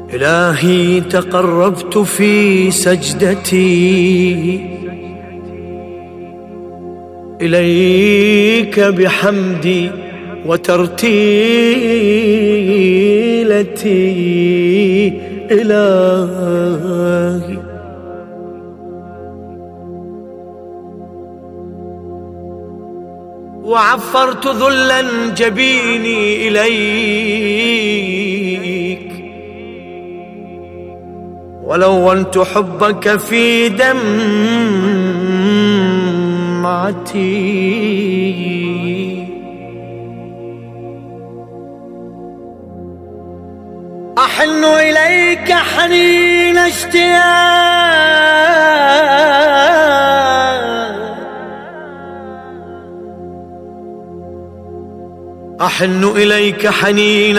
إلهي تقربت في سجدتي إليك بحمدي وترتيلتي إلهي. وعفرت ذلا جبيني إليك ولونت حبك في دمعتي. أحن إليك حنين اشتياق، أحن إليك حنين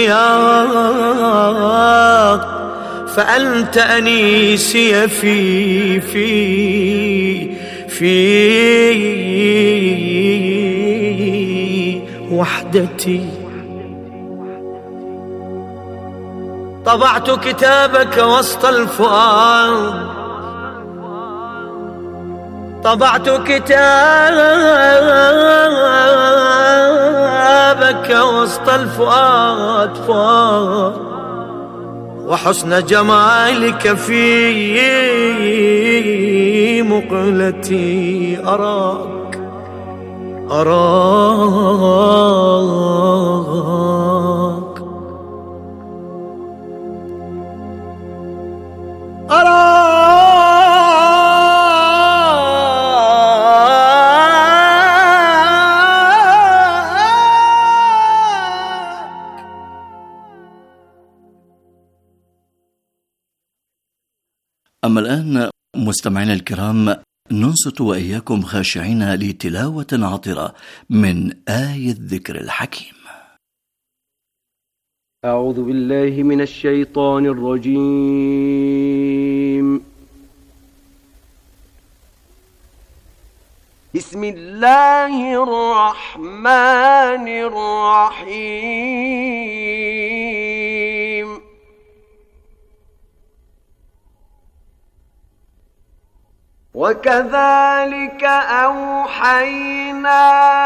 اشتياق، فأنت أنيسي في وحدتي. طبعت كتابك وسط الفؤاد، طبعت كتابك وسط الفؤاد فؤاد، وحسن جمالك في مقلتي أراك أما الآن مستمعينا الكرام ننصت وإياكم خاشعين لتلاوة عطرة من آية الذكر الحكيم. أعوذ بالله من الشيطان الرجيم. بسم الله الرحمن الرحيم. وكذلك أوحينا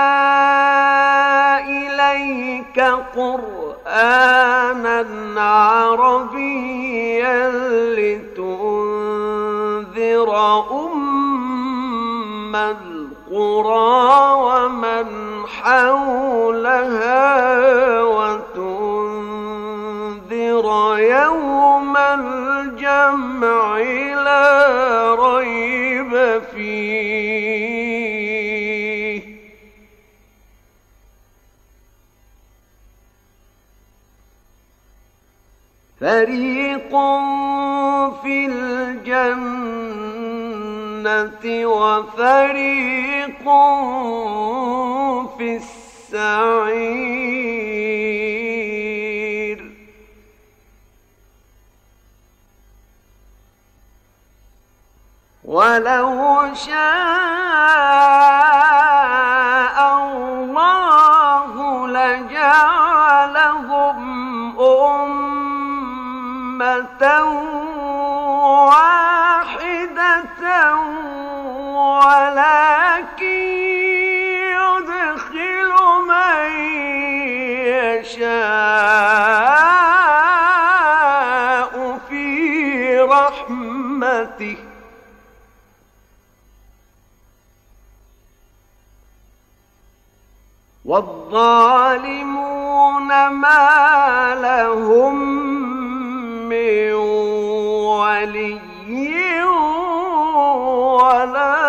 إليك قرآنا عربيا لتنذر أم القرى ومن حولها وتنذر يوم الجمع لا ريب فيه فريق في الجنة وفريق في السعير. ولو شاء الله لجعلهم أمة واحدة ولكن يدخل من يشاء في رحمته والظالمون ما لهم من ولي ولا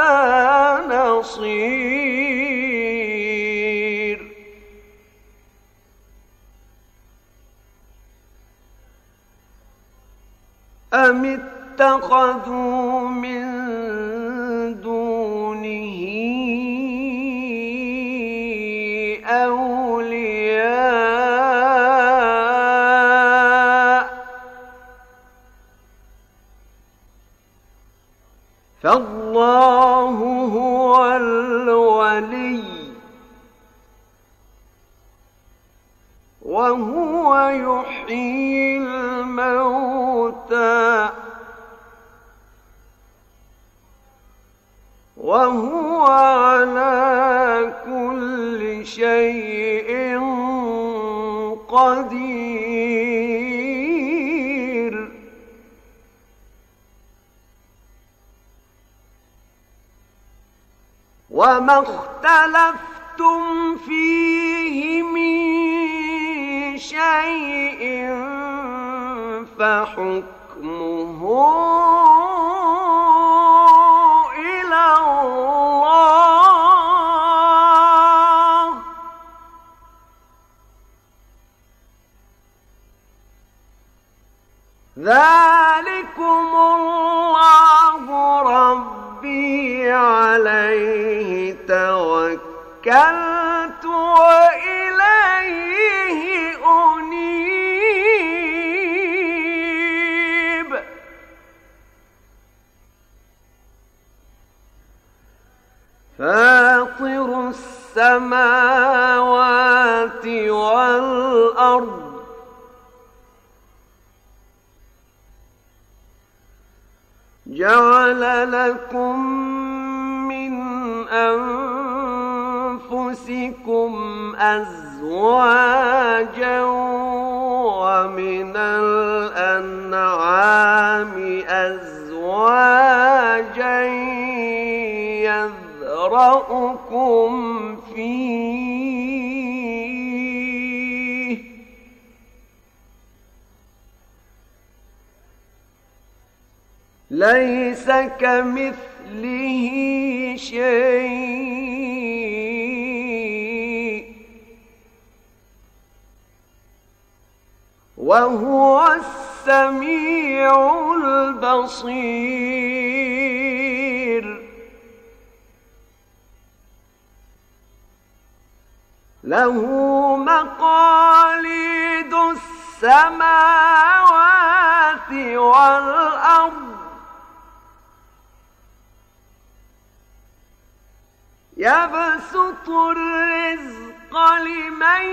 نصير. أم اتخذوا من دونه أولياء فالله هو الولي وهو يحيي الموتى وهو على كل شيء قدير. وما اختلفتم فيه من شيء فحكمه إلى الله. ذلكم الله ربي عليه توكلت وإليه أنيب. فاطر السماوات والأرض جعل لكم من أنفسكم أزواجا ومن الأنعام أزواجا يذرأكم فيه ليس كمثله شيء وهو السميع البصير. له مقاليد السماوات والأرض يبسط الرزق لمن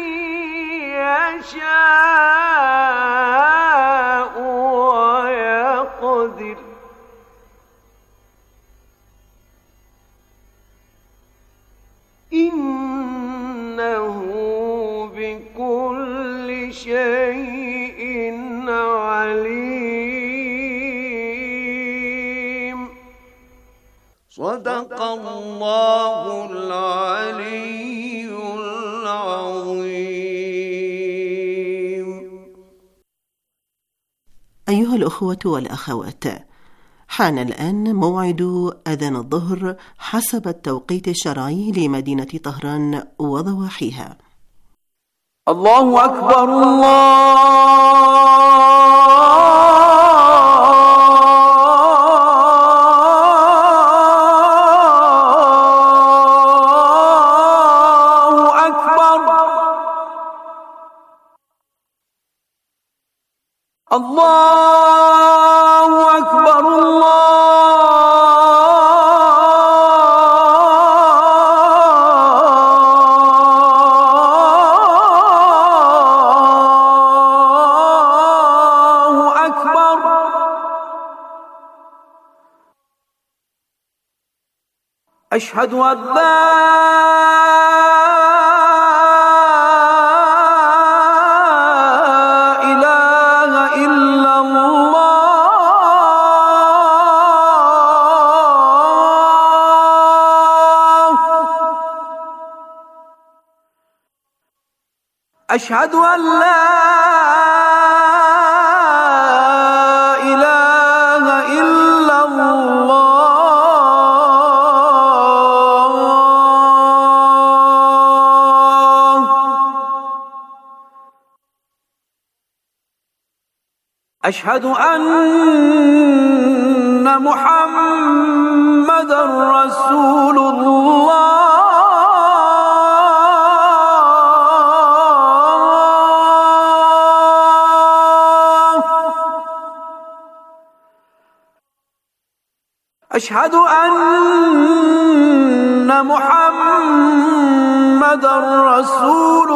يشاء ويقدر إنه بكل شيء عليم. صدق الله العلي العظيم. أيها الأخوة والأخوات، حان الآن موعد أذان الظهر حسب التوقيت الشرعي لمدينة طهران وضواحيها. الله أكبر الله أكبر. الله أكبر الله أكبر. أشهد أن أشهد أن لا إله إلا الله. أشهد أن محمدًا رسول الله. أشهد أن محمدًا رسول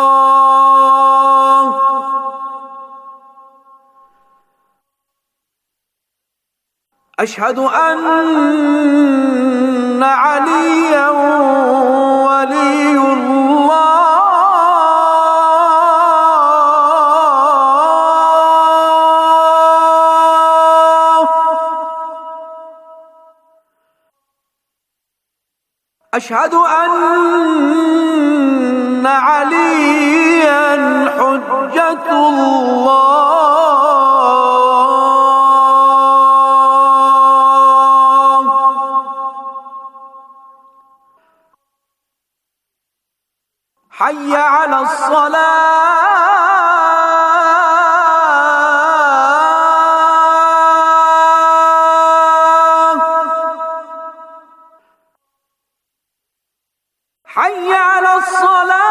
الله. أشهد أن عليا ولي الله. أشهد أن عليا حجة الله. حي على الصلاة. حي على الصلاة.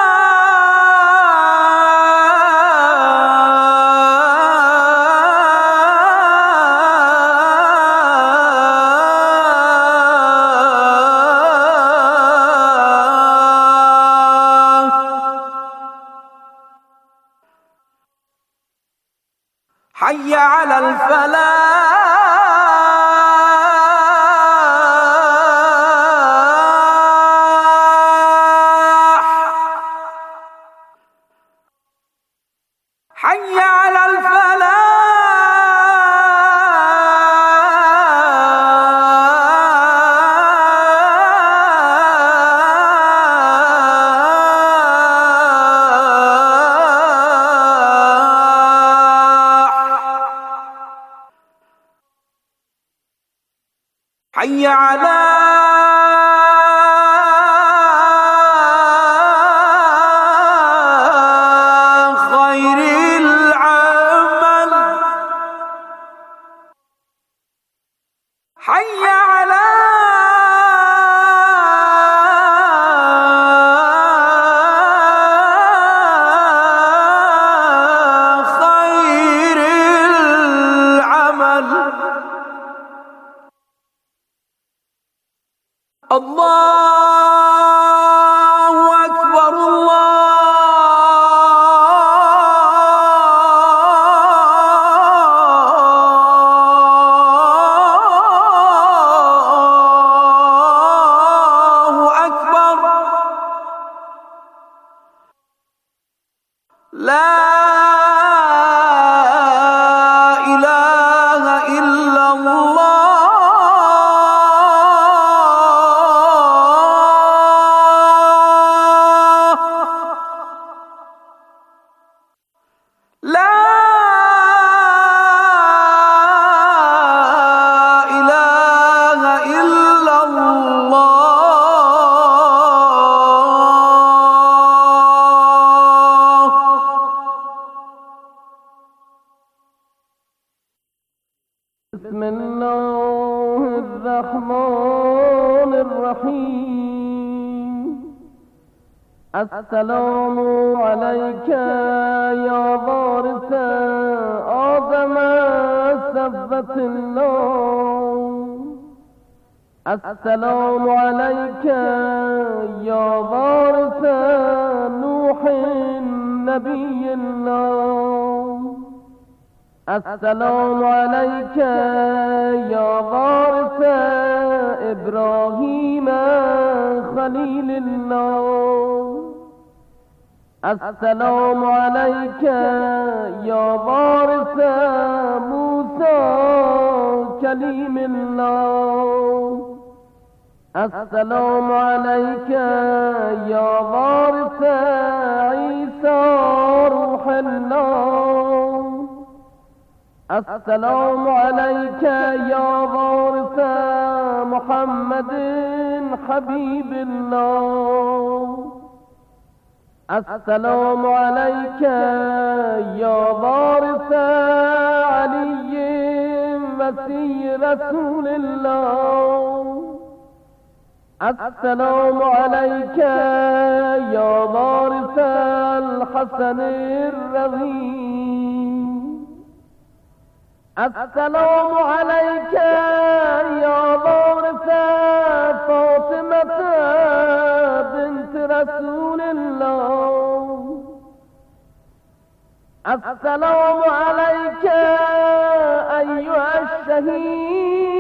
حي على الفلاح. حي على الفلاح. حي على خير العمل. حي على خير العمل. الله أكبر. الله أكبر. لا إله إلا الله. لا إله إلا الله. بسم الله الرحمن الرحيم. السلام عليك يا وارث آدم سبت الله. السلام عليك يا وارث نوح نبي الله. السلام عليك يا وارث إبراهيم خليل الله. السلام عليك يا وارث موسى كليم الله. السلام عليك يا وارث عيسى روح الله. السلام عليك يا وارث محمد حبيب الله. السلام عليك يا وارث علي مسيح رسول الله. السلام عليك يا وارث الحسن الرضي. السلام عليك يا وارث فاطمة بنت رسول الله. السلام عليك أيها الشهيد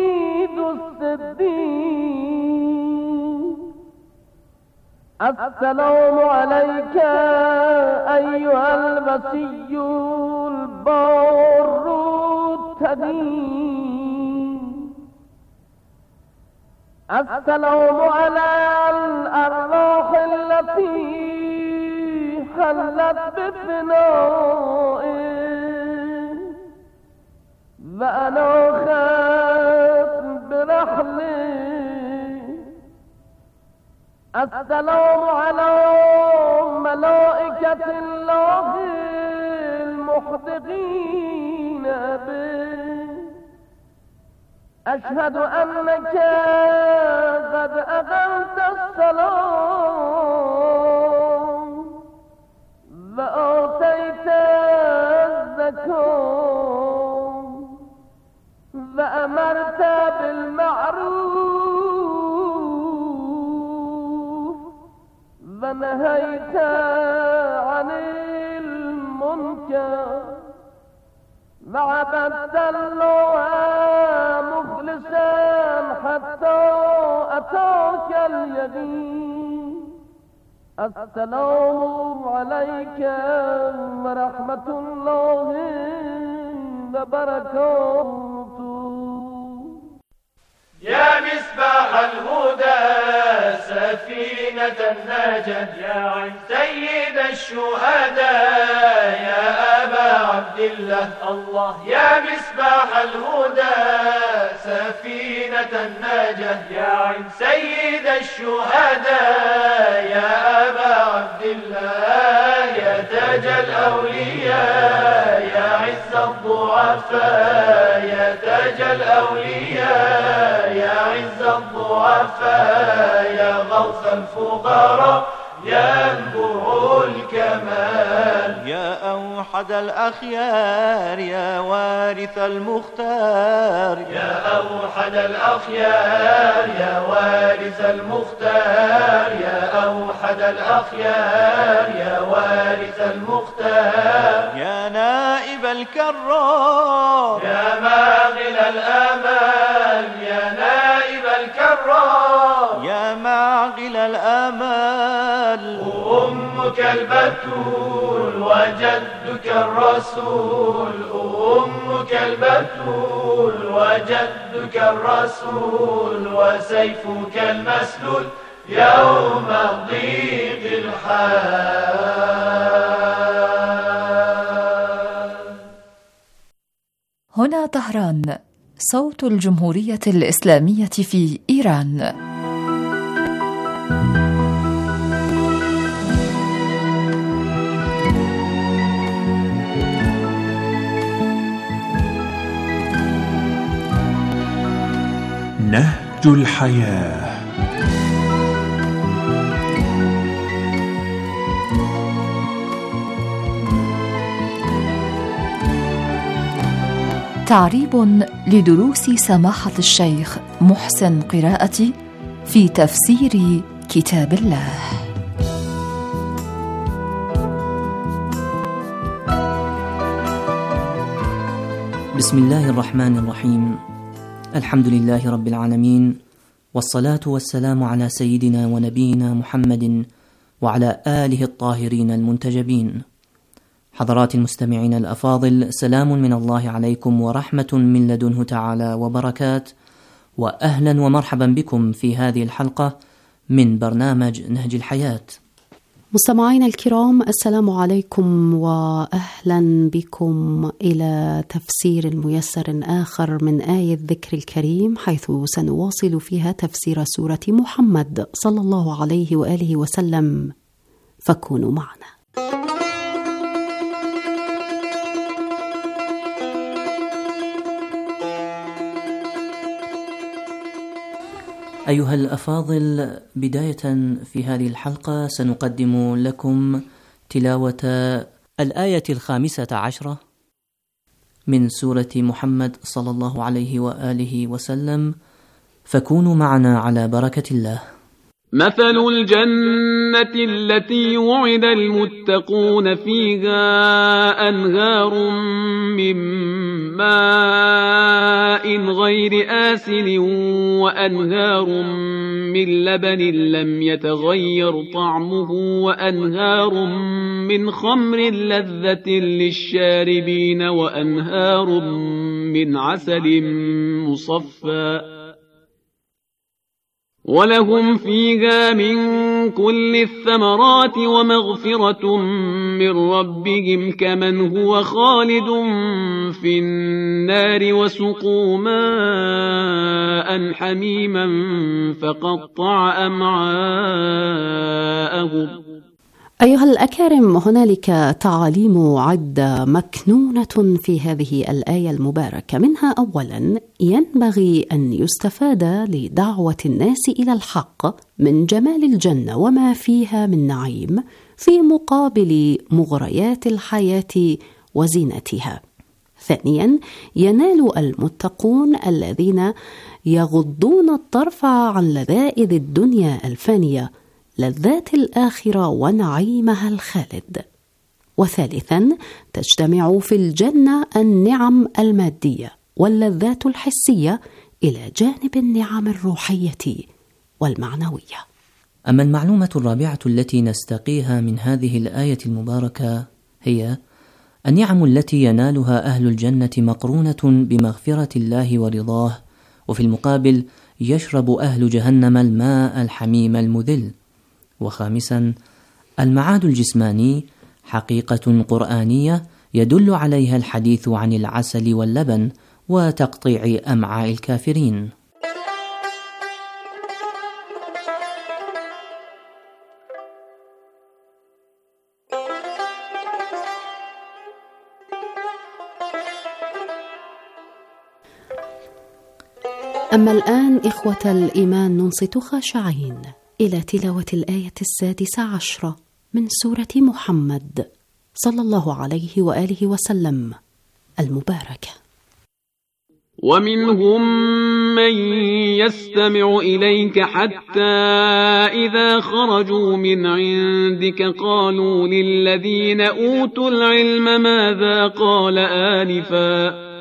السلام عليك أيها المسيح البار التقي. السلام على الأرواح التي حلت بفنائه وأناخت برحله. السلام على ملائكة الله المحدقين به. أشهد أنك قد أقمت الصلاة وآتيت الزكاة وأمرت بالمعروف ونهيت عن المنكر وعبدت الله مخلصا حتى أتاك اليقين. السلام عليك ورحمة الله وبركاته. يا مصباح الهدى سفينة النجاة يا عين سيد الشهداء يا أبا عبد الله الله. يا مصباح الهدى سفينة النجاة يا عين سيد الشهداء يا أبا عبد الله. يا تاج الأولياء يا عز الضعفاء يا تاج الأولياء يا عز الضعفاء يا غوث الفقراء يا ينبوع الكمال. يا أوحد الأخيار يا وارث المختار يا أوحد الأخيار يا وارث المختار يا أوحد الأخيار يا وارث المختار. يا نائب الكرار يا ماغل الآمال يا نائب الكرار يا معقل الآمال. أمك البتول وجدك الرسول أمك البتول وجدك الرسول وسيفك المسلول يوم ضيق الحال. هنا طهران، صوت الجمهورية الإسلامية في إيران. نهج الحياة. تعريب لدروس سماحة الشيخ محسن قراءتي في تفسير كتاب الله. بسم الله الرحمن الرحيم. الحمد لله رب العالمين، والصلاة والسلام على سيدنا ونبينا محمد وعلى آله الطاهرين المنتجبين. حضرات المستمعين الأفاضل، سلام من الله عليكم ورحمة من لدنه تعالى وبركات، وأهلا ومرحبا بكم في هذه الحلقة من برنامج نهج الحياة. مستمعينا الكرام، السلام عليكم وأهلا بكم إلى تفسير ميسر آخر من آية الذكر الكريم، حيث سنواصل فيها تفسير سورة محمد صلى الله عليه وآله وسلم، فكونوا معنا. أيها الأفاضل، بداية في هذه الحلقة سنقدم لكم تلاوة الآية 15 من سورة محمد صلى الله عليه وآله وسلم، فكونوا معنا على بركة الله. مثل الجنة التي وعد المتقون فيها أنهار من ماء غير آسن وأنهار من لبن لم يتغير طعمه وأنهار من خمر لذة للشاربين وأنهار من عسل مصفى ولهم فيها من كل الثمرات ومغفرة من ربهم كمن هو خالد في النار وسقوا ماء حميما فقطع أمعاءهم. أيها الأكارم، هنالك تعاليم عدة مكنونة في هذه الآية المباركة. منها أولا ينبغي أن يستفاد لدعوة الناس إلى الحق من جمال الجنة وما فيها من نعيم في مقابل مغريات الحياة وزينتها. ثانيا ينال المتقون الذين يغضون الطرف عن لذائذ الدنيا الفانية لذات الآخرة ونعيمها الخالد. وثالثا تجتمع في الجنة النعم المادية واللذات الحسية إلى جانب النعم الروحية والمعنوية. أما المعلومة الرابعة التي نستقيها من هذه الآية المباركة هي النعم التي ينالها أهل الجنة مقرونة بمغفرة الله ورضاه، وفي المقابل يشرب أهل جهنم الماء الحميم المذل. وخامسا المعاد الجسماني حقيقة قرآنية يدل عليها الحديث عن العسل واللبن وتقطيع أمعاء الكافرين. أما الآن إخوة الإيمان ننصت خاشعين إلى تلاوة الآية 16 من سورة محمد صلى الله عليه وآله وسلم المباركة. ومنهم من يستمع إليك حتى إذا خرجوا من عندك قالوا للذين أوتوا العلم ماذا قال آنفا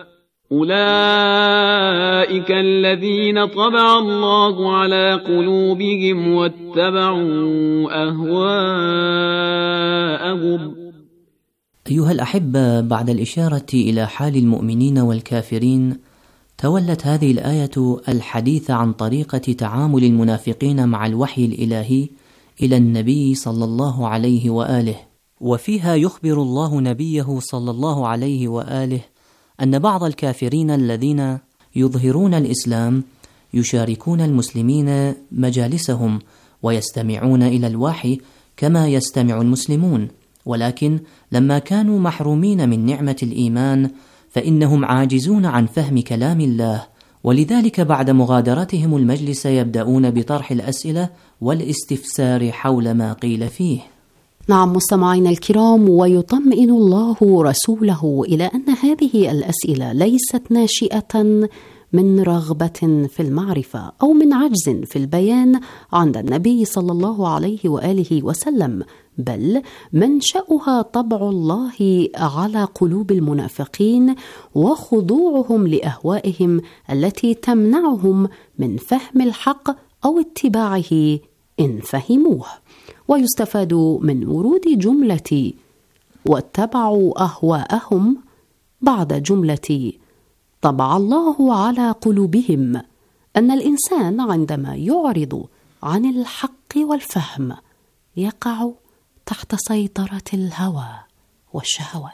أولئك الذين طبع الله على قلوبهم واتبعوا أهواءهم. أيها الأحبة، بعد الإشارة إلى حال المؤمنين والكافرين تولت هذه الآية الحديث عن طريقة تعامل المنافقين مع الوحي الإلهي إلى النبي صلى الله عليه وآله، وفيها يخبر الله نبيه صلى الله عليه وآله أن بعض الكافرين الذين يظهرون الإسلام يشاركون المسلمين مجالسهم ويستمعون إلى الوحي كما يستمع المسلمون، ولكن لما كانوا محرومين من نعمة الإيمان فإنهم عاجزون عن فهم كلام الله، ولذلك بعد مغادرتهم المجلس يبدأون بطرح الأسئلة والاستفسار حول ما قيل فيه. نعم مستمعينا الكرام، ويطمئن الله رسوله إلى أن هذه الأسئلة ليست ناشئة من رغبة في المعرفة أو من عجز في البيان عند النبي صلى الله عليه وآله وسلم، بل منشأها طبع الله على قلوب المنافقين وخضوعهم لأهوائهم التي تمنعهم من فهم الحق أو اتباعه إن فهموه. ويستفاد من ورود جملة واتبعوا أهواءهم بعد جملة طبع الله على قلوبهم أن الإنسان عندما يعرض عن الحق والفهم يقع تحت سيطرة الهوى والشهوات.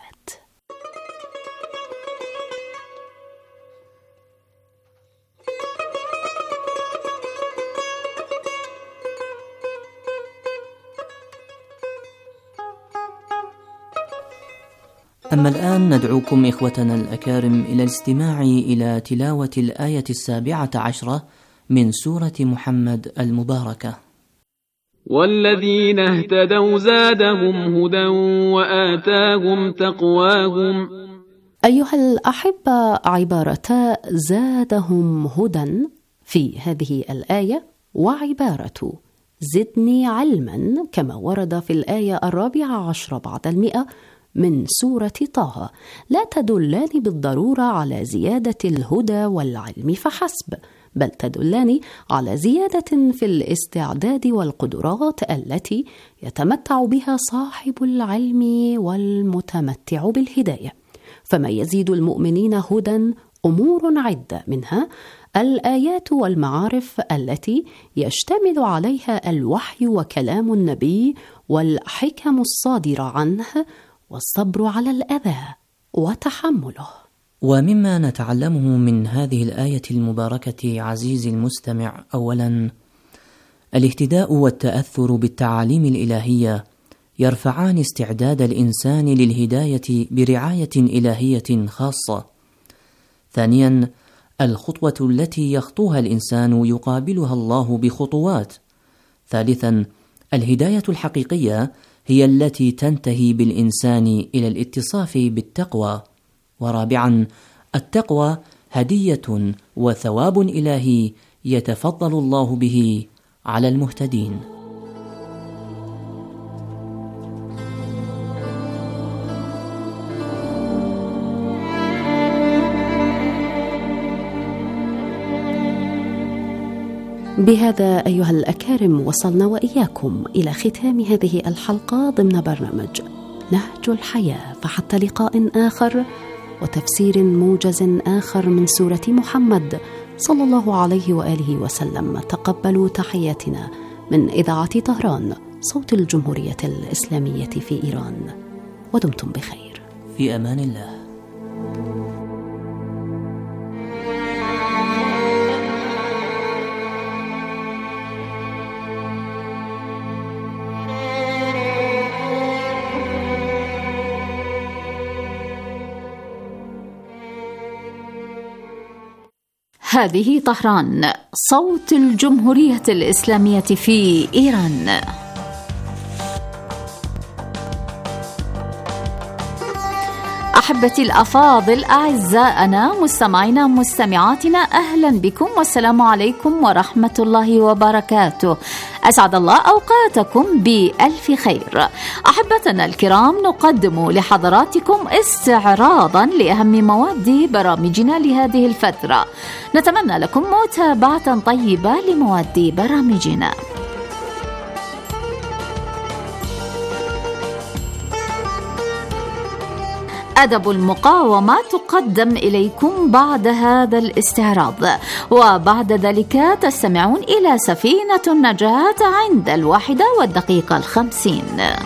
أما الآن ندعوكم إخوتنا الأكارم إلى الاستماع إلى تلاوة الآية 17 من سورة محمد المباركة. والذين اهتدوا زادهم هدى وآتاهم تقواهم. أيها الأحبة، عبارتا زادهم هدى في هذه الآية وعبارة زدني علما، كما ورد في الآية 14 بعد 100 من سورة طه: لا تدلان بالضرورة على زيادة الهدى والعلم فحسب، بل تدلان على زيادة في الاستعداد والقدرات التي يتمتع بها صاحب العلم والمتمتع بالهداية. فما يزيد المؤمنين هدى أمور عدة، منها الآيات والمعارف التي يشتمل عليها الوحي وكلام النبي والحكم الصادرة عنه، والصبر على الأذى وتحمله. ومما نتعلمه من هذه الآية المباركة عزيزي المستمع، أولا الاهتداء والتأثر بالتعاليم الإلهية يرفعان استعداد الإنسان للهداية برعاية إلهية خاصة. ثانيا الخطوة التي يخطوها الإنسان يقابلها الله بخطوات. ثالثا الهداية الحقيقية هي التي تنتهي بالإنسان إلى الاتصاف بالتقوى. ورابعا التقوى هدية وثواب إلهي يتفضل الله به على المهتدين. بهذا أيها الأكارم وصلنا وإياكم إلى ختام هذه الحلقة ضمن برنامج نهج الحياة، فحتى لقاء آخر وتفسير موجز آخر من سورة محمد صلى الله عليه وآله وسلم. تقبلوا تحياتنا من إذاعة طهران، صوت الجمهورية الإسلامية في إيران، ودمتم بخير. في أمان الله. هذه طهران، صوت الجمهورية الإسلامية في إيران. أحبتي الأفاضل، أعزائنا مستمعينا مستمعاتنا، أهلا بكم والسلام عليكم ورحمة الله وبركاته. أسعد الله أوقاتكم بألف خير. أحبتنا الكرام، نقدم لحضراتكم استعراضا لأهم مواد برامجنا لهذه الفترة. نتمنى لكم متابعة طيبة لمواد برامجنا. أدب المقاومة تقدم إليكم بعد هذا الاستعراض، وبعد ذلك تستمعون إلى سفينة النجاة عند 1:50.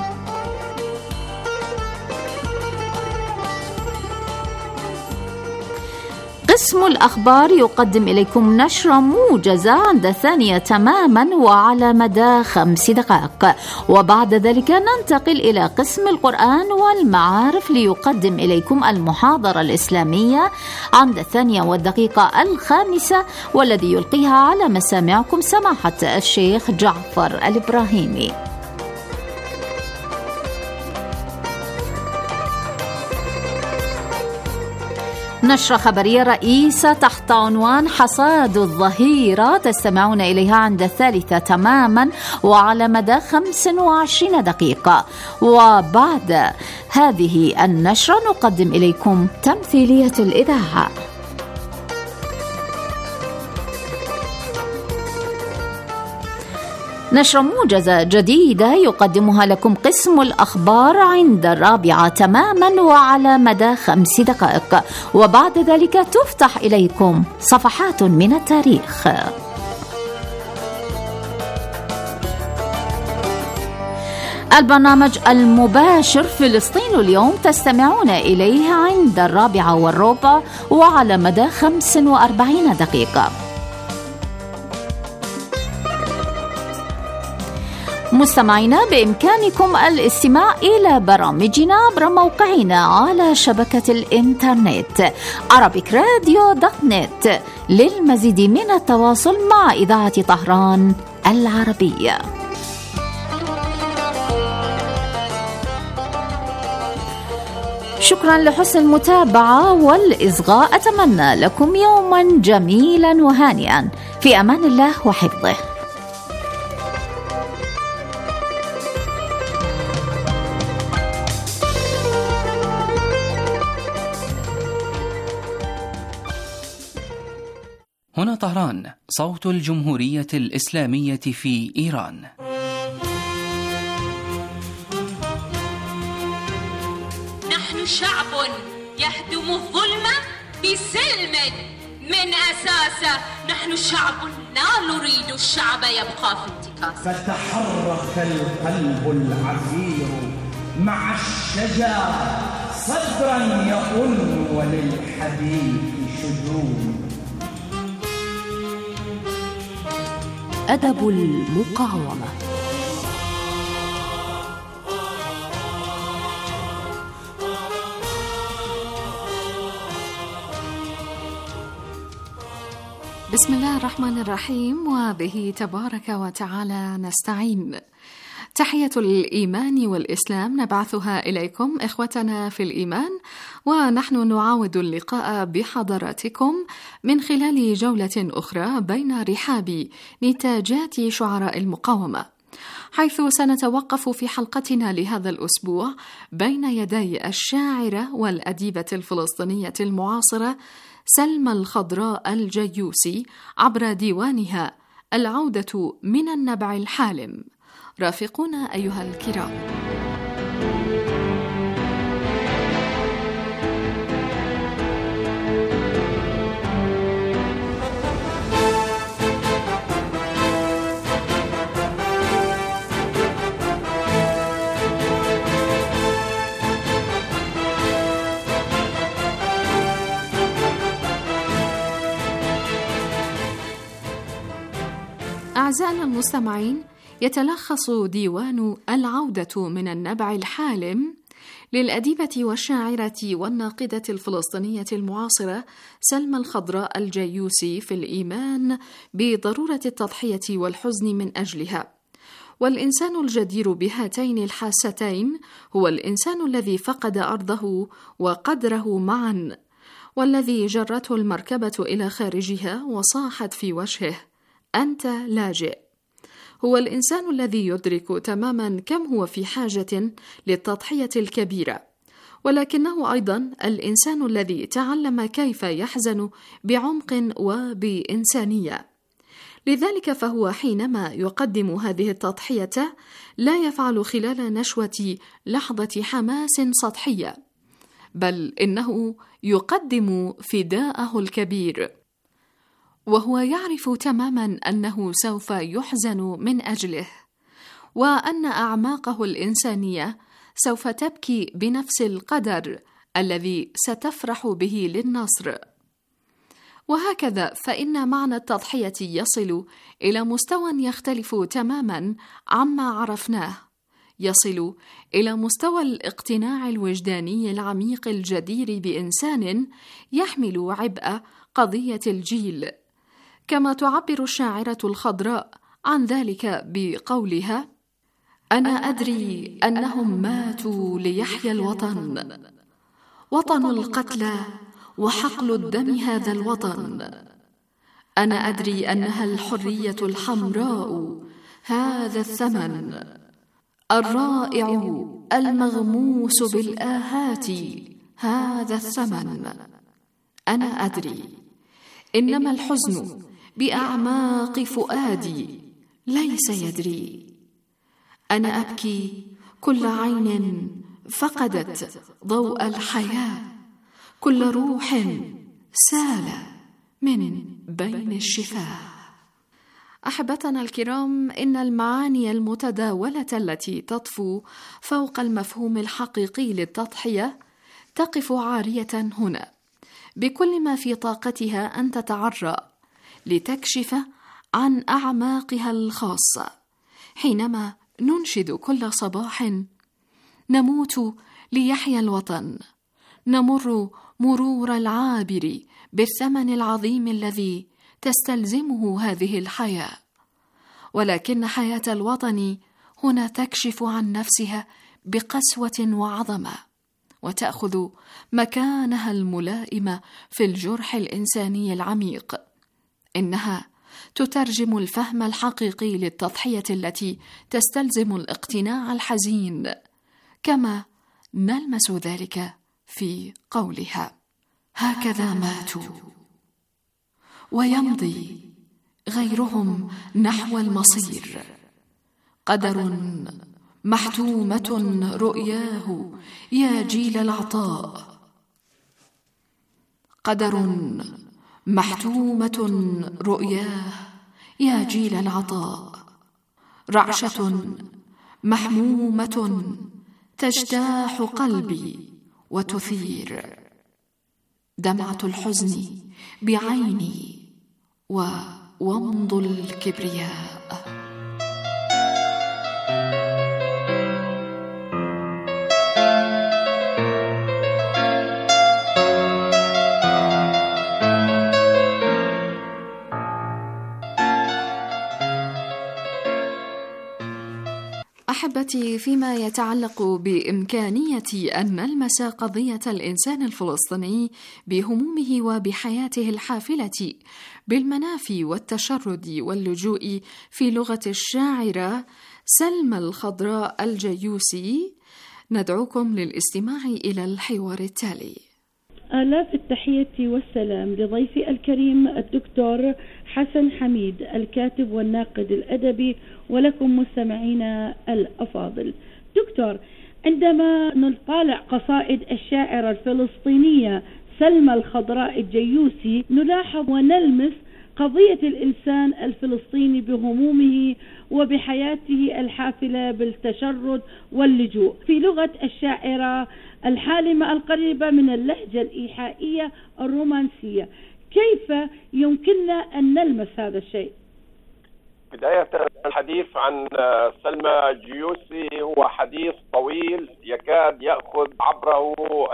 قسم الأخبار يقدم إليكم نشرة موجزة عند 2 تماما وعلى مدى 5 دقائق، وبعد ذلك ننتقل إلى قسم القرآن والمعارف ليقدم إليكم المحاضرة الإسلامية عند 2:05، والذي يلقيها على مسامعكم سماحة الشيخ جعفر الإبراهيمي. نشرة خبرية رئيسة تحت عنوان حصاد الظهيرة تستمعون إليها عند 3 تماما وعلى مدى 25 دقيقة، وبعد هذه النشرة نقدم إليكم تمثيلية الإذاعة. نشرة موجزة جديدة يقدمها لكم قسم الأخبار عند 4 تماما وعلى مدى 5 دقائق، وبعد ذلك تفتح إليكم صفحات من التاريخ. البرنامج المباشر فلسطين اليوم تستمعون إليه عند 4:15 وعلى مدى 45 دقيقة. مستمعينا، بإمكانكم الاستماع إلى برامجنا عبر موقعنا على شبكة الإنترنت arabicradio.net للمزيد من التواصل مع إذاعة طهران العربية. شكرا لحسن المتابعة والإصغاء. أتمنى لكم يوما جميلا وهانئا، في أمان الله وحفظه. هنا طهران، صوت الجمهورية الإسلامية في إيران. نحن شعب يهدم الظلم بسلم من أساسه. نحن شعب لا نريد الشعب يبقى في انتكاسه. فتحرك القلب العفير مع الشجر صدرا يؤن وللحديث شجون. أدب المقاومة. بسم الله الرحمن الرحيم، وبه تبارك وتعالى نستعين. تحية الإيمان والإسلام نبعثها إليكم إخوتنا في الإيمان، ونحن نعاود اللقاء بحضراتكم من خلال جولة أخرى بين رحاب نتاجات شعراء المقاومة، حيث سنتوقف في حلقتنا لهذا الأسبوع بين يدي الشاعرة والأديبة الفلسطينية المعاصرة سلمى الخضراء الجيوسي عبر ديوانها العودة من النبع الحالم. رافقونا أيها الكرام. أعزائنا المستمعين، يتلخص ديوان العودة من النبع الحالم للأديبة والشاعرة والناقدة الفلسطينية المعاصرة سلمى الخضراء الجيوسي في الإيمان بضرورة التضحية والحزن من أجلها. والإنسان الجدير بهاتين الحاستين هو الإنسان الذي فقد أرضه وقدره معا، والذي جرته المركبة إلى خارجها وصاحت في وجهه: أنت لاجئ. هو الإنسان الذي يدرك تماما كم هو في حاجة للتضحية الكبيرة، ولكنه أيضا الإنسان الذي تعلم كيف يحزن بعمق وبإنسانية. لذلك فهو حينما يقدم هذه التضحية لا يفعل خلال نشوة لحظة حماس سطحية، بل إنه يقدم فداءه الكبير، وهو يعرف تماما أنه سوف يحزن من أجله، وأن أعماقه الإنسانية سوف تبكي بنفس القدر الذي ستفرح به للنصر. وهكذا فإن معنى التضحية يصل إلى مستوى يختلف تماما عما عرفناه، يصل إلى مستوى الاقتناع الوجداني العميق الجدير بإنسان يحمل عبء قضية الجيل، كما تعبر الشاعرة الخضراء عن ذلك بقولها: أنا أدري أنهم ماتوا ليحيا الوطن، وطن القتلى وحقل الدم هذا الوطن. أنا أدري أنها الحرية الحمراء هذا الثمن، الرائع المغموس بالآهات هذا الثمن. أنا أدري، إنما الحزن بأعماق فؤادي ليس يدري. أنا أبكي كل عين فقدت ضوء الحياة، كل روح سال من بين الشفاه. أحبتنا الكرام، إن المعاني المتداولة التي تطفو فوق المفهوم الحقيقي للتضحية تقف عارية هنا بكل ما في طاقتها أن تتعرى لتكشف عن أعماقها الخاصة، حينما ننشد كل صباح: نموت ليحيا الوطن، نمر مرور العابر بالثمن العظيم الذي تستلزمه هذه الحياة. ولكن حياة الوطن هنا تكشف عن نفسها بقسوة وعظمة، وتأخذ مكانها الملائم في الجرح الإنساني العميق. إنها تترجم الفهم الحقيقي للتضحية التي تستلزم الاقتناع الحزين، كما نلمس ذلك في قولها: هكذا ماتوا ويمضي غيرهم نحو المصير. قدر محتومة رؤياه يا جيل العطاء، قدر محتومة رؤياه يا جيل العطاء، رعشة محمومة تجتاح قلبي وتثير، دمعة الحزن بعيني وومض الكبرياء. أحبتي، فيما يتعلق بإمكانية أن نلمس قضية الإنسان الفلسطيني بهمومه وبحياته الحافلة بالمنافي والتشرد واللجوء في لغة الشاعرة سلمى الخضراء الجيوسي، ندعوكم للاستماع إلى الحوار التالي. آلاف التحية والسلام لضيفي الكريم الدكتور حسن حميد، الكاتب والناقد الأدبي، ولكم مستمعينا الأفاضل. دكتور، عندما نطالع قصائد الشاعرة الفلسطينية سلمى الخضراء الجيوسي نلاحظ ونلمس قضية الإنسان الفلسطيني بهمومه وبحياته الحافلة بالتشرد واللجوء في لغة الشاعرة الحالمة القريبة من اللهجة الإيحائية الرومانسية. كيف يمكننا أن نلمس هذا الشيء؟ بداية الحديث عن سلمى الجيوسي هو حديث طويل يكاد يأخذ عبره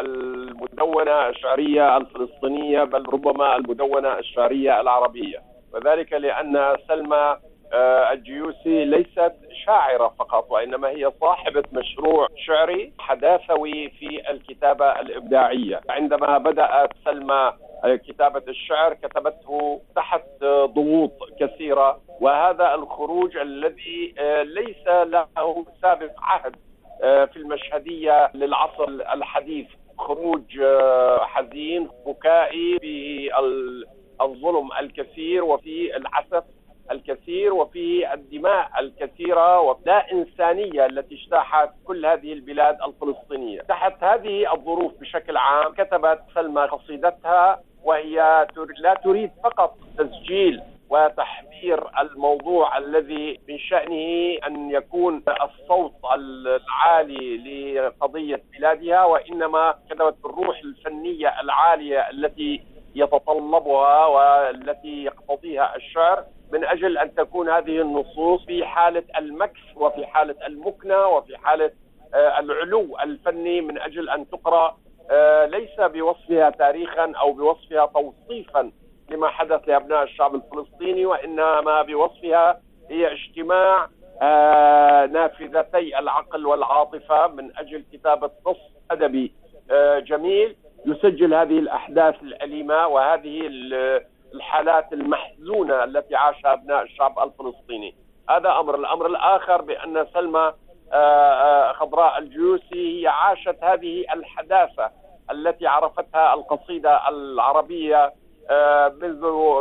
المدونة الشعرية الفلسطينية، بل ربما المدونة الشعرية العربية، وذلك لأن سلمى الجيوسي ليست شاعرة فقط، وإنما هي صاحبة مشروع شعري حداثوي في الكتابة الإبداعية. عندما بدأت سلمى كتابة الشعر كتبته تحت ضغوط كثيرة، وهذا الخروج الذي ليس له سابق عهد في المشهدية للعصر الحديث، خروج حزين بكائي في الظلم الكثير وفي العسف الكثير وفي الدماء الكثيرة ولا إنسانية التي اجتاحت كل هذه البلاد الفلسطينية. تحت هذه الظروف بشكل عام كتبت سلمى قصيدتها، وهي لا تريد فقط تسجيل وتحذير الموضوع الذي من شأنه أن يكون الصوت العالي لقضية بلادها، وإنما كتبت بالروح الفنية العالية التي يتطلبها والتي يقتضيها الشعر، من أجل أن تكون هذه النصوص في حالة المكس وفي حالة المكنة وفي حالة العلو الفني، من أجل أن تقرأ ليس بوصفها تاريخا أو بوصفها توصيفا لما حدث لأبناء الشعب الفلسطيني، وإنما بوصفها هي اجتماع نافذتي العقل والعاطفة من أجل كتابة نص أدبي جميل يسجل هذه الأحداث الأليمة وهذه الحالات المحزونة التي عاشها أبناء الشعب الفلسطيني. هذا أمر. الأمر الآخر بأن سلمى خضراء الجيوسي هي عاشت هذه الحداثة التي عرفتها القصيدة العربية منذ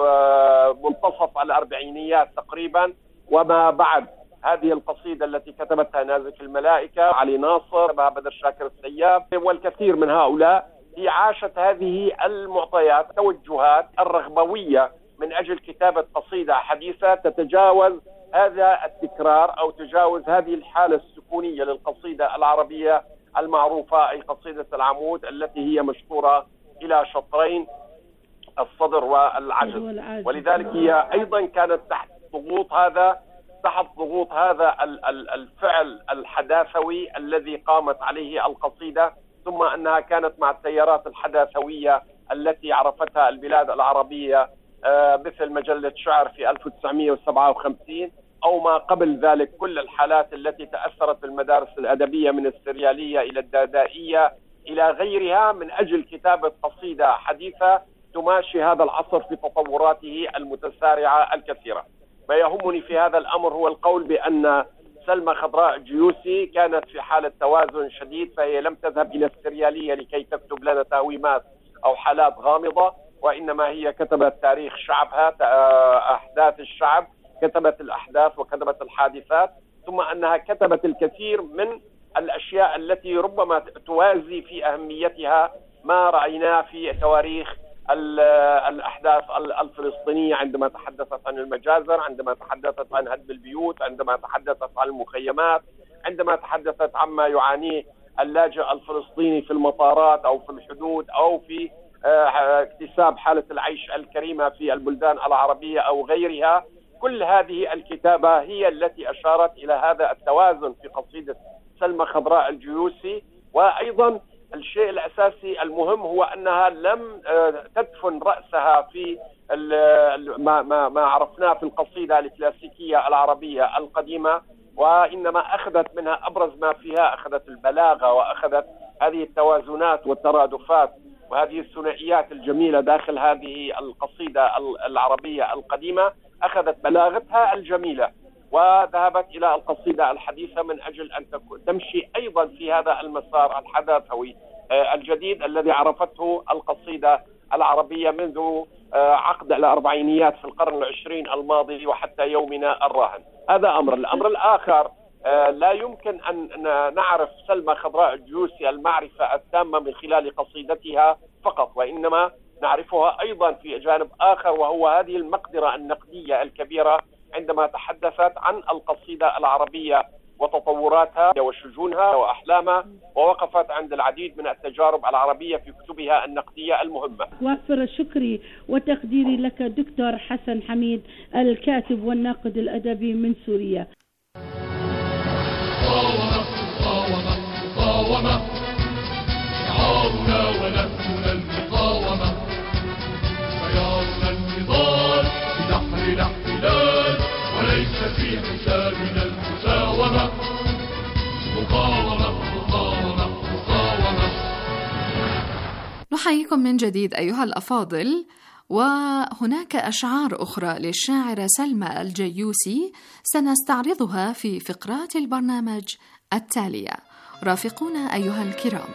منتصف الأربعينيات تقريبا وما بعد. هذه القصيدة التي كتبتها نازك الملائكة، علي ناصر، بدر شاكر السياب والكثير من هؤلاء، هي عاشت هذه المعطيات التوجهات الرغبوية من أجل كتابة قصيدة حديثة تتجاوز هذا التكرار أو تجاوز هذه الحالة السكونية للقصيدة العربية المعروفة، أي قصيدة العمود التي هي مشطورة إلى شطرين، الصدر والعجز. ولذلك هي أيضا كانت تحت ضغوط هذا الفعل الحداثوي الذي قامت عليه القصيدة، ثم أنها كانت مع التيارات الحداثوية التي عرفتها البلاد العربية مثل مجلة شعر في 1957 أو ما قبل ذلك، كل الحالات التي تأثرت بالمدارس الأدبية من السريالية إلى الدادائية إلى غيرها من أجل كتابة قصيدة حديثة تماشي هذا العصر في تطوراته المتسارعة الكثيرة. ما يهمني في هذا الأمر هو القول بأن سلمى خضراء الجيوسي كانت في حالة توازن شديد، فهي لم تذهب إلى السريالية لكي تكتب لنا تهويمات أو حالات غامضة، وإنما هي كتبت تاريخ شعبها، أحداث الشعب، كتبت الأحداث وكتبت الحادثات، ثم أنها كتبت الكثير من الأشياء التي ربما توازي في أهميتها ما رأيناه في تواريخ الأحداث الفلسطينية، عندما تحدثت عن المجازر، عندما تحدثت عن هدم البيوت، عندما تحدثت عن المخيمات، عندما تحدثت عما يعانيه اللاجئ الفلسطيني في المطارات أو في الحدود أو في اكتساب حالة العيش الكريمة في البلدان العربية أو غيرها. كل هذه الكتابة هي التي أشارت إلى هذا التوازن في قصيدة سلمى خضراء الجيوسي. وأيضا الشيء الأساسي المهم هو أنها لم تدفن رأسها في ما عرفناه في القصيدة الكلاسيكية العربية القديمة، وإنما أخذت منها أبرز ما فيها، أخذت البلاغة وأخذت هذه التوازنات والترادفات وهذه الثنائيات الجميلة داخل هذه القصيدة العربية القديمة، أخذت بلاغتها الجميلة وذهبت إلى القصيدة الحديثة من أجل أن تمشي أيضا في هذا المسار الحداثوي الجديد الذي عرفته القصيدة العربية منذ عقد الأربعينيات في القرن العشرين الماضي وحتى يومنا الراهن. هذا أمر. الأمر الآخر، لا يمكن أن نعرف سلمى خضراء الجيوسي المعرفة التامة من خلال قصيدتها فقط، وإنما نعرفها أيضا في جانب آخر، وهو هذه المقدرة النقدية الكبيرة عندما تحدثت عن القصيدة العربية وتطوراتها وشجونها وأحلامها، ووقفت عند العديد من التجارب العربية في كتبها النقدية المهمة. وافر شكري وتقديري لك دكتور حسن حميد، الكاتب والناقد الأدبي من سوريا. مقاومة شعارنا ونهجنا المقاومة، خيارنا النضال بنحر الاحتلال وليس في حسابنا المساومة. مقاومة مقاومة مقاومة. نحييكم من جديد أيها الأفاضل، وهناك أشعار أخرى للشاعرة سلمى الجيوسي سنستعرضها في فقرات البرنامج التالية. رافقونا أيها الكرام.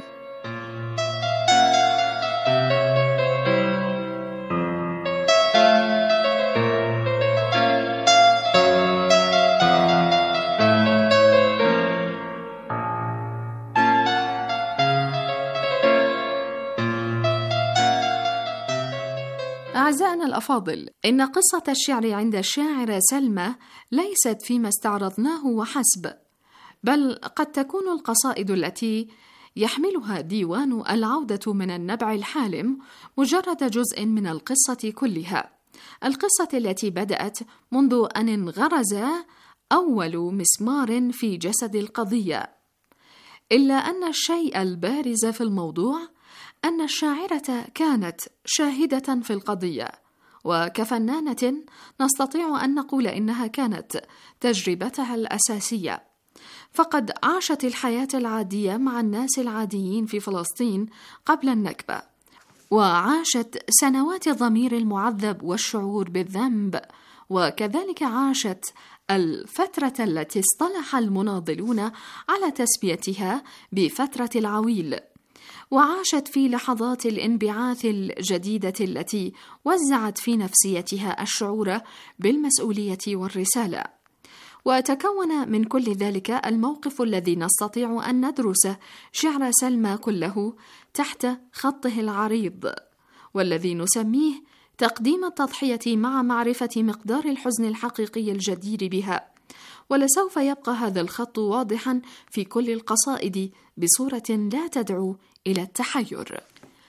أعزائنا الأفاضل، إن قصة الشعر عند الشاعرة سلمى ليست فيما استعرضناه وحسب، بل قد تكون القصائد التي يحملها ديوان العودة من النبع الحالم مجرد جزء من القصة كلها، القصة التي بدأت منذ أن انغرز أول مسمار في جسد القضية. إلا أن الشيء البارز في الموضوع أن الشاعرة كانت شاهدة في القضية، وكفنانة نستطيع أن نقول إنها كانت تجربتها الأساسية، فقد عاشت الحياة العادية مع الناس العاديين في فلسطين قبل النكبة، وعاشت سنوات الضمير المعذب والشعور بالذنب، وكذلك عاشت الفترة التي اصطلح المناضلون على تسميتها بفترة العويل، وعاشت في لحظات الانبعاث الجديدة التي وزعت في نفسيتها الشعور بالمسؤولية والرسالة. وتكون من كل ذلك الموقف الذي نستطيع أن ندرس شعر سلمى كله تحت خطه العريض، والذي نسميه تقديم التضحية مع معرفة مقدار الحزن الحقيقي الجدير بها. ولسوف يبقى هذا الخط واضحا في كل القصائد بصورة لا تدعو إلى التحير.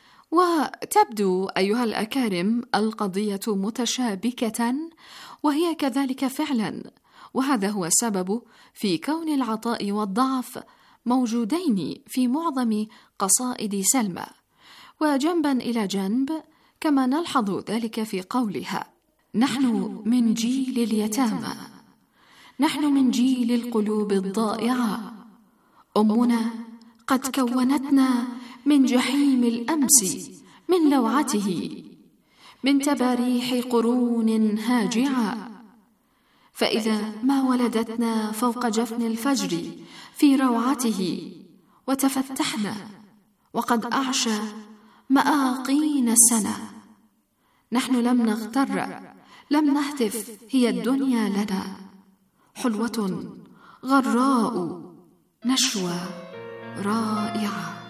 وتبدو أيها الأكارم القضية متشابكة، وهي كذلك فعلا، وهذا هو السبب في كون العطاء والضعف موجودين في معظم قصائد سلمى، وجنبا إلى جنب، كما نلحظ ذلك في قولها: نحن من جيل اليتامى، نحن من جيل القلوب الضائعة، أمنا قد كونتنا من جحيم الأمس، من لوعته، من تباريح قرون هاجعة، فإذا ما ولدتنا فوق جفن الفجر في روعته، وتفتحنا وقد أعشى مآقين السنة، نحن لم نغتر، لم نهتف هي الدنيا لنا، حلوة غراء نشوى رائعة.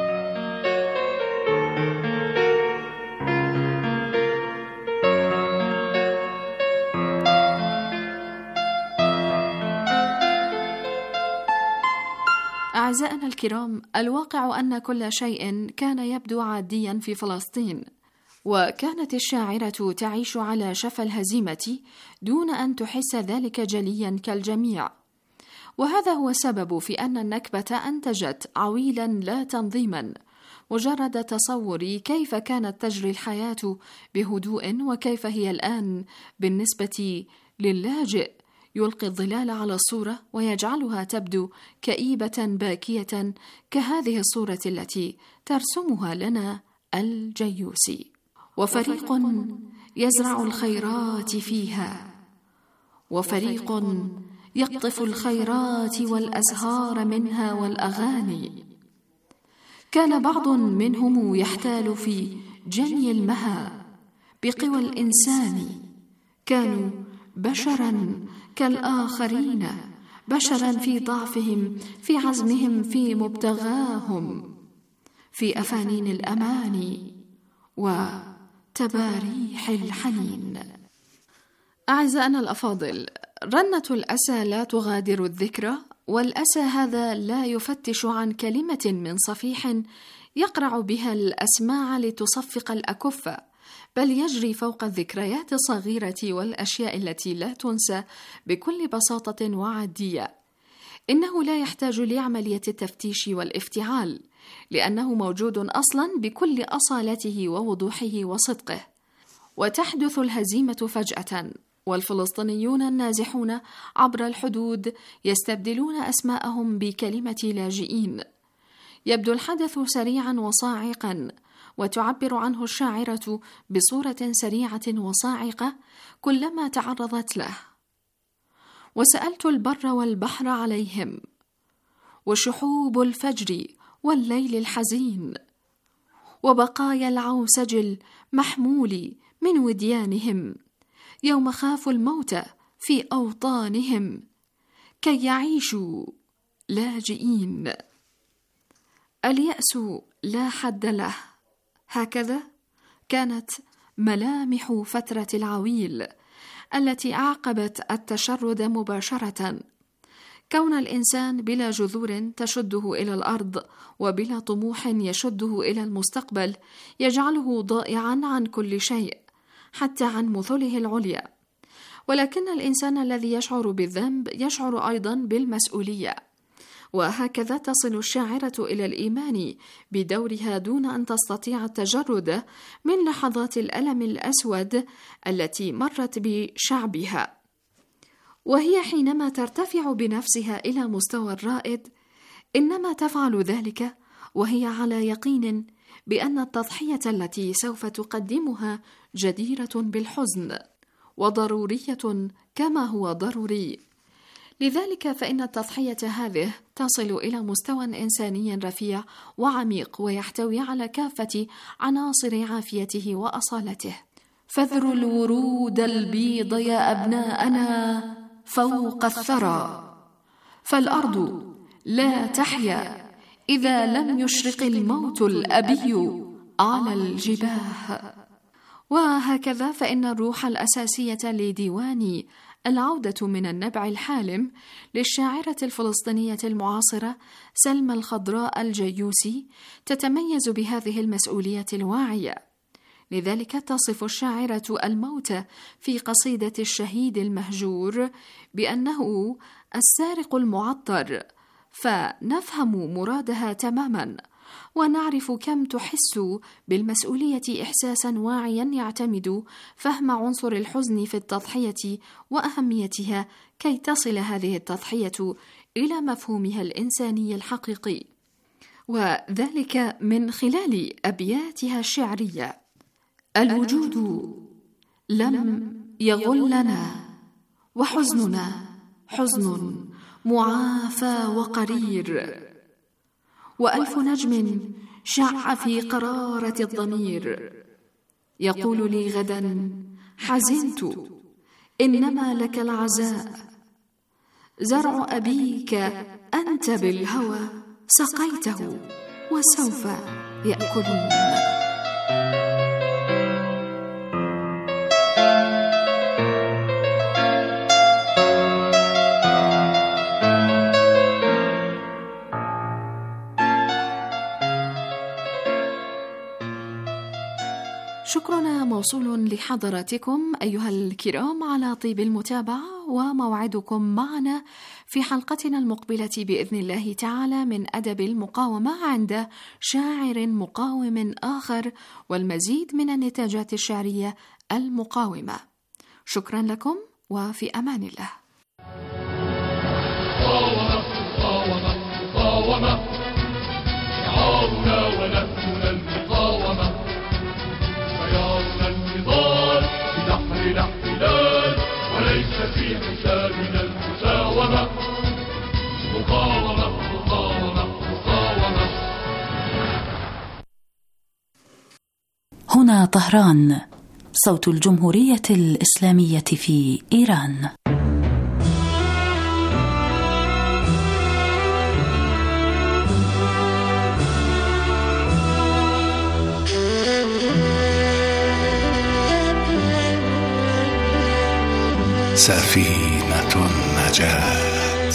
أعزائنا الكرام، الواقع أن كل شيء كان يبدو عاديا في فلسطين، وكانت الشاعرة تعيش على شفا الهزيمة دون أن تحس ذلك جليا كالجميع. وهذا هو السبب في أن النكبة أنتجت عويلا لا تنظيما، مجرد تصور كيف كانت تجري الحياة بهدوء وكيف هي الآن بالنسبة للاجئ يلقي الظلال على الصورة ويجعلها تبدو كئيبة باكية كهذه الصورة التي ترسمها لنا الجيوسي. وفريق يزرع الخيرات فيها، وفريق يقطف الخيرات والأزهار منها والأغاني. كان بعض منهم يحتال في جني المها بقوى الإنسان، كانوا بشرا كالآخرين، بشرا في ضعفهم، في عزمهم، في مبتغاهم، في أفانين الأماني وتباريح الحنين. أعزائنا الأفاضل، رنة الأسى لا تغادر الذكرى، والأسى هذا لا يفتش عن كلمة من صفيح يقرع بها الأسماع لتصفق الأكف، بل يجري فوق الذكريات الصغيرة والأشياء التي لا تنسى بكل بساطة وعادية. إنه لا يحتاج لعملية التفتيش والافتعال، لأنه موجود أصلا بكل أصالته ووضوحه وصدقه. وتحدث الهزيمة فجأة، والفلسطينيون النازحون عبر الحدود يستبدلون أسماءهم بكلمة لاجئين. يبدو الحدث سريعا وصاعقا، وتعبر عنه الشاعرة بصورة سريعة وصاعقة كلما تعرضت له. وسألت البر والبحر عليهم، وشحوب الفجر والليل الحزين، وبقايا العوسج المحمول من وديانهم، يوم خافوا الموت في أوطانهم كي يعيشوا لاجئين. اليأس لا حد له، هكذا كانت ملامح فترة العويل التي أعقبت التشرد مباشرة. كون الإنسان بلا جذور تشده إلى الأرض وبلا طموح يشده إلى المستقبل يجعله ضائعا عن كل شيء، حتى عن مثله العليا. ولكن الإنسان الذي يشعر بالذنب يشعر أيضا بالمسؤولية، وهكذا تصل الشاعرة إلى الإيمان بدورها دون أن تستطيع التجرد من لحظات الألم الأسود التي مرت بشعبها. وهي حينما ترتفع بنفسها إلى مستوى الرائد إنما تفعل ذلك وهي على يقين بأن التضحية التي سوف تقدمها جديرة بالحزن وضرورية كما هو ضروري. لذلك فإن التضحية هذه تصل إلى مستوى إنساني رفيع وعميق، ويحتوي على كافة عناصر عافيته وأصالته. فذروا الورود البيض يا أبناءنا فوق الثرى، فالأرض لا تحيا إذا لم يشرق الموت الأبي على الجباه. وهكذا فإن الروح الأساسية لديوان العودة من النبع الحالم للشاعرة الفلسطينية المعاصرة سلمى الخضراء الجيوسي تتميز بهذه المسؤولية الواعية. لذلك تصف الشاعرة الموت في قصيدة الشهيد المهجور بأنه السارق المعطر، فنفهم مرادها تماما ونعرف كم تحس بالمسؤولية إحساسا واعيا يعتمد فهم عنصر الحزن في التضحية وأهميتها كي تصل هذه التضحية إلى مفهومها الإنساني الحقيقي، وذلك من خلال أبياتها الشعرية: الوجود لم يغلنا وحزننا حزن معافى وقرير، وألف نجم شع في قرارة الضمير، يقول لي غدا: حزنت، إنما لك العزاء. زرع أبيك أنت بالهوى سقيته، وسوف يأكلون. شكرنا موصول لحضراتكم أيها الكرام على طيب المتابعة، وموعدكم معنا في حلقتنا المقبلة بإذن الله تعالى من أدب المقاومة عند شاعر مقاوم آخر، والمزيد من النتاجات الشعرية المقاومة. شكرا لكم وفي أمان الله. مقاومة شعارنا ونهجنا المقاومة، خيارنا النضال بنحر الاحتلال، وليس في حسابنا المساومة. مقاومة مقاومة مقاومة. هنا طهران، صوت الجمهورية الإسلامية في إيران. سفينة النجاة.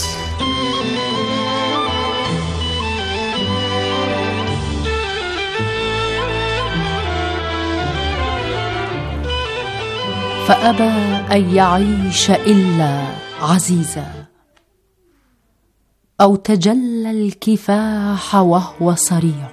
فأبى أن يعيش إلا عزيزا، أو تجلى الكفاح وهو صريع،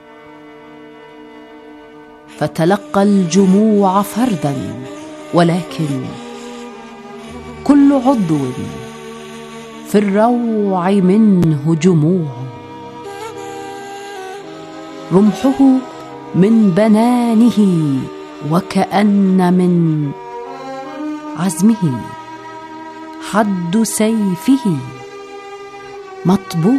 فتلقى الجموع فردا، ولكن كل عضو في الروع منه جموع. رمحه من بنانه، وكأن من عزمه حد سيفه مطبوع.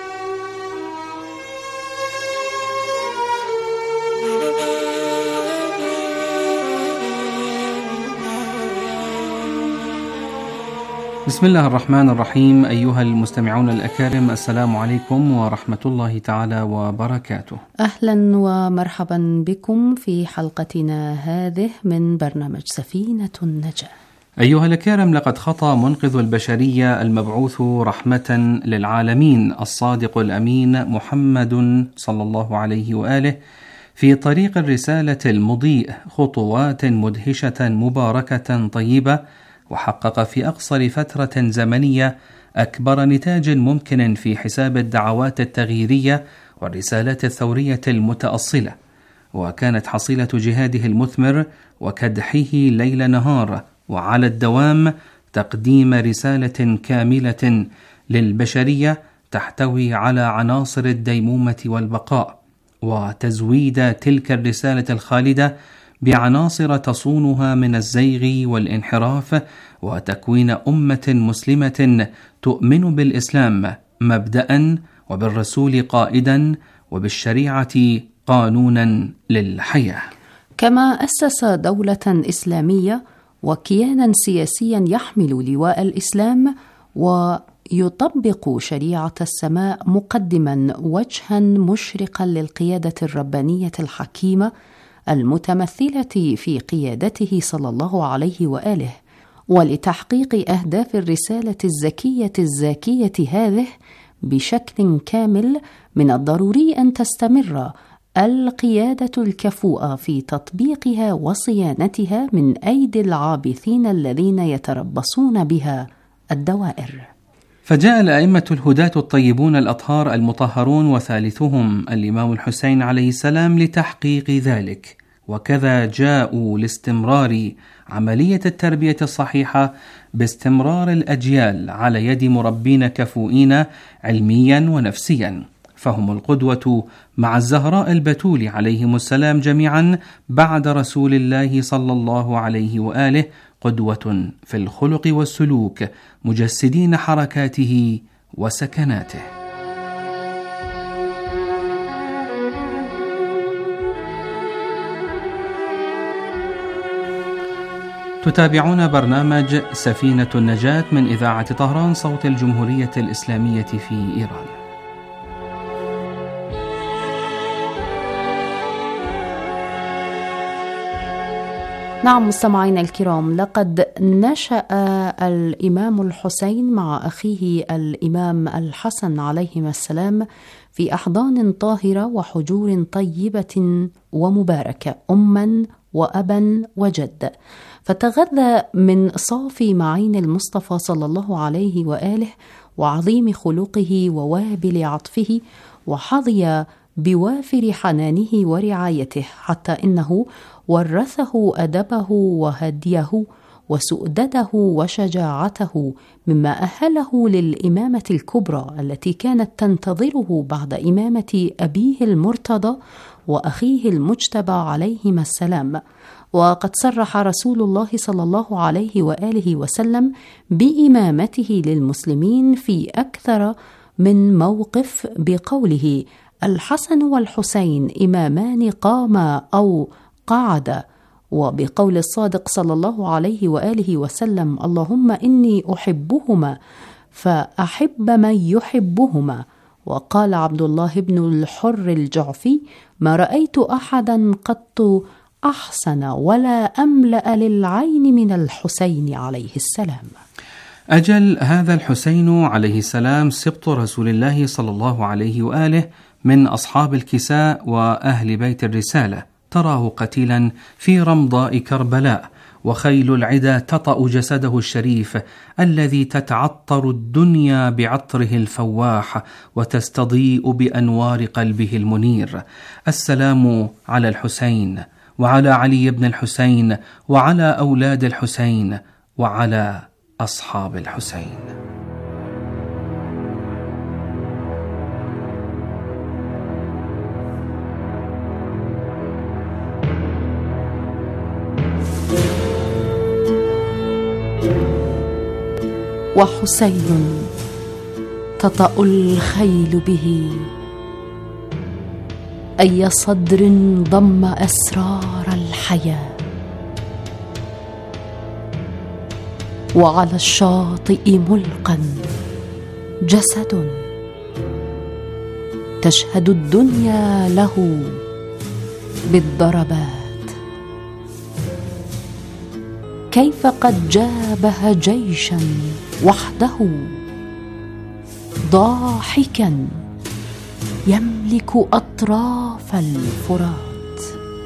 بسم الله الرحمن الرحيم. أيها المستمعون الأكارم، السلام عليكم ورحمة الله تعالى وبركاته. أهلا ومرحبا بكم في حلقتنا هذه من برنامج سفينة النجاة. أيها الأكارم، لقد خطى منقذ البشرية المبعوث رحمة للعالمين الصادق الأمين محمد صلى الله عليه وآله في طريق الرسالة المضيء خطوات مدهشة مباركة طيبة، وحقق في أقصر فترة زمنية أكبر نتاج ممكن في حساب الدعوات التغييرية والرسالات الثورية المتأصلة، وكانت حصيلة جهاده المثمر وكدحه ليل نهار وعلى الدوام تقديم رسالة كاملة للبشرية تحتوي على عناصر الديمومة والبقاء، وتزويد تلك الرسالة الخالدة بعناصر تصونها من الزيغ والانحراف، وتكوين أمة مسلمة تؤمن بالإسلام مبدأ، وبالرسول قائدا، وبالشريعة قانونا للحياة. كما أسس دولة إسلامية وكيانا سياسيا يحمل لواء الإسلام ويطبق شريعة السماء، مقدما وجها مشرقا للقيادة الربانية الحكيمة المتمثلة في قيادته صلى الله عليه وآله. ولتحقيق أهداف الرسالة الزكية الزاكية هذه بشكل كامل، من الضروري أن تستمر القيادة الكفؤة في تطبيقها وصيانتها من أيدي العابثين الذين يتربصون بها الدوائر. فجاء الأئمة الهداة الطيبون الأطهار المطهرون، وثالثهم الإمام الحسين عليه السلام، لتحقيق ذلك، وكذا جاءوا لاستمرار عملية التربية الصحيحة باستمرار الأجيال على يد مربين كفؤين علميا ونفسيا، فهم القدوة مع الزهراء البتول عليهم السلام جميعا بعد رسول الله صلى الله عليه وآله، قدوة في الخلق والسلوك، مجسدين حركاته وسكناته. تتابعون برنامج سفينة النجاة من إذاعة طهران صوت الجمهورية الإسلامية في إيران. نعم مستمعينا الكرام، لقد نشأ الإمام الحسين مع أخيه الإمام الحسن عليهما السلام في أحضان طاهرة وحجور طيبة ومباركة، أما وأبا وجد، فتغذى من صافي معين المصطفى صلى الله عليه وآله وعظيم خلقه ووابل عطفه، وحظي بوافر حنانه ورعايته، حتى إنه ورثه أدبه وهديه وسؤدده وشجاعته، مما أهله للإمامة الكبرى التي كانت تنتظره بعد إمامة أبيه المرتضى وأخيه المجتبى عليهما السلام. وقد صرح رسول الله صلى الله عليه وآله وسلم بإمامته للمسلمين في أكثر من موقف بقوله: الحسن والحسين إمامان قاما أو قعدا، وبقول الصادق صلى الله عليه وآله وسلم: اللهم إني أحبهما فأحب من يحبهما. وقال عبد الله بن الحر الجعفي: ما رأيت أحدا قط أحسن ولا أملأ للعين من الحسين عليه السلام. أجل، هذا الحسين عليه السلام سبط رسول الله صلى الله عليه وآله من أصحاب الكساء وأهل بيت الرسالة، تراه قتيلا في رمضاء كربلاء، وخيل العدا تطأ جسده الشريف الذي تتعطر الدنيا بعطره الفواح وتستضيء بأنوار قلبه المنير. السلام على الحسين وعلى علي بن الحسين وعلى أولاد الحسين وعلى أصحاب الحسين. وحسين تطأ الخيل به أي صدر ضم أسرار الحياة، وعلى الشاطئ ملقا جسد تشهد الدنيا له بالضربات. كيف قد جابه جيشا وحده ضاحكا يملك أطراف الفرات.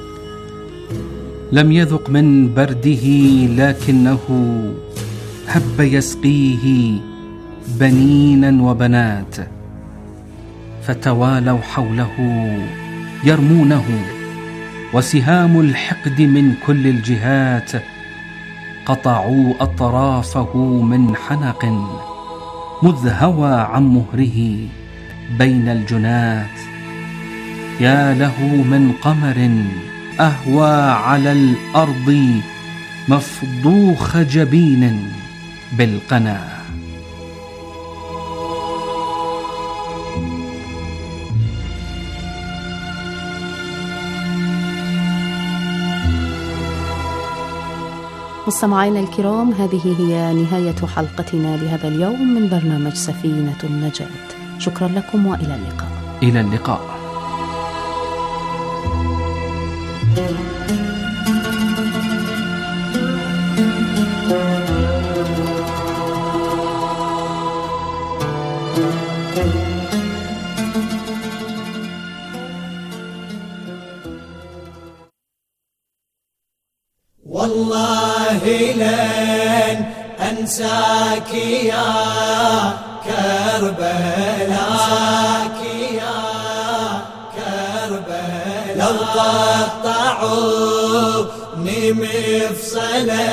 لم يذق من برده لكنه هب يسقيه بنينا وبنات، فتوالوا حوله يرمونه، وسهام الحقد من كل الجهات قطعوا أطرافه من حنق، مذ هوى عن مهره بين الجنات. يا له من قمر أهوى على الأرض مفضوخ جبين بالقنا. مستمعينا الكرام، هذه هي نهاية حلقتنا لهذا اليوم من برنامج سفينة النجاة. شكرا لكم وإلى اللقاء. إلى اللقاء. والله لن أنساك يا كربلاء، لو قطعوني مفصلا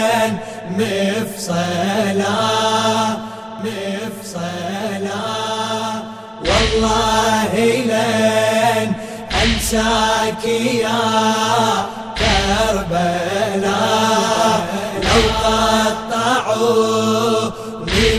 والله لن أنساك يا كربلاء، لو قطعوا